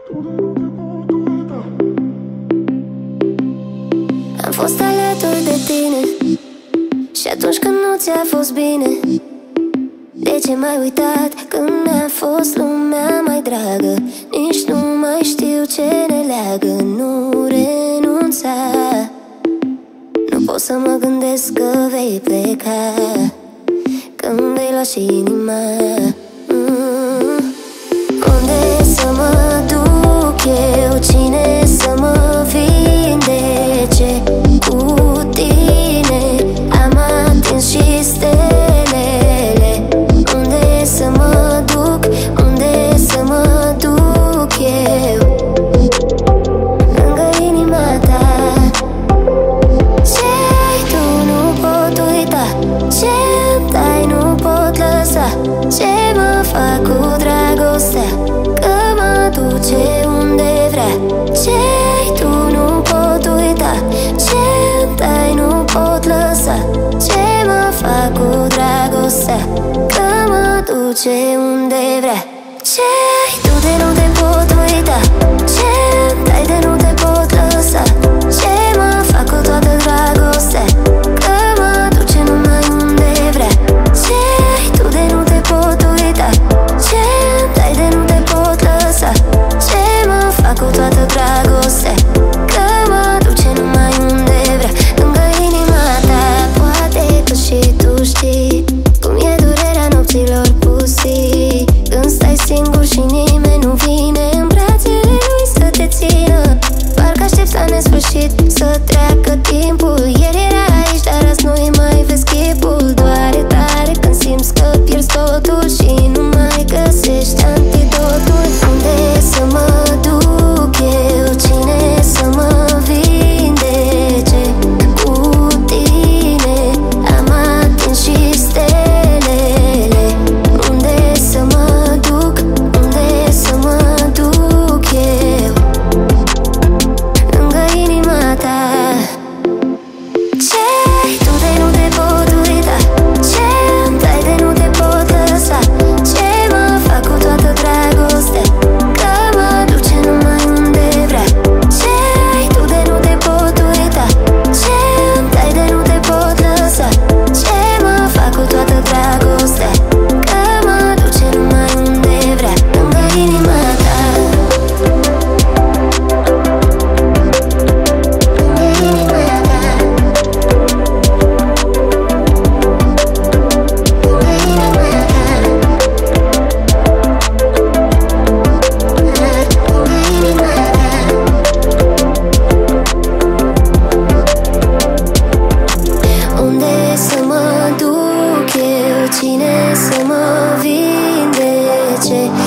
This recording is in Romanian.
Am fost alături de tine și atunci când nu ți-a fost bine, de ce m-ai uitat când mi-a fost lumea mai dragă? Nici nu mai știu ce ne leagă. Nu renunța, nu pot să mă gândesc că vei pleca, că-mi vei lua și inima. Unde să mă duc eu? Cine să mă vindece? Cu tine am atins și stelele. Unde să mă duc? Unde să mă duc eu? Lângă inima ta. Ce-ai tu nu pot uita, ce-mi dai nu pot lăsa. Ce mă fac cu dragostea, că mă duce unde vrea. Ce-ai tu nu pot uita, ce-mi dai nu pot lăsa. Ce mă fac cu dragostea, că mă duce unde vrea. Ce-ai tu de nu te pot uita, ce-mi dai de nu te pot lăsa. Ce mă fac cu toată dragostea, că mă duce numai unde vrea. Ce-ai tu de nu te pot uita, ce-mi dai de nu te pot lăsa. Ce mă fac cu toată dragostea, că mă duce numai unde vrea. Lângă inima ta. Poate că și tu știi cum e durerea nopților pustii, când stai singur și nimeni nu vine în brațele lui să te țină. Parcă aștepți la nesfârșit să treacă timpul. Ieri era aici, dar azi nu-i mai vezi chipul. Doare tare când simți că pierzi totul și nu mai găsești antidotul. Unde să mă duc eu? Cine să mă vindece? Cu tine am atins și stelele. Unde să mă duc? Unde să mă duc eu? Lângă inima ta. Ce-ai tu de nu te pot uita, ce-mi dai de nu te pot lăsa. Ce mă fac cu toată dragostea, că mă duce numai unde vrea. Ce-ai tu de nu te pot uita, ce-mi dai de nu te pot lăsa. Ce mă fac cu toată dragostea, că mă duce numai unde vrea. Lângă inima ta. Lângă inima ta. Unde să mă duc eu? Cine să mă vindece?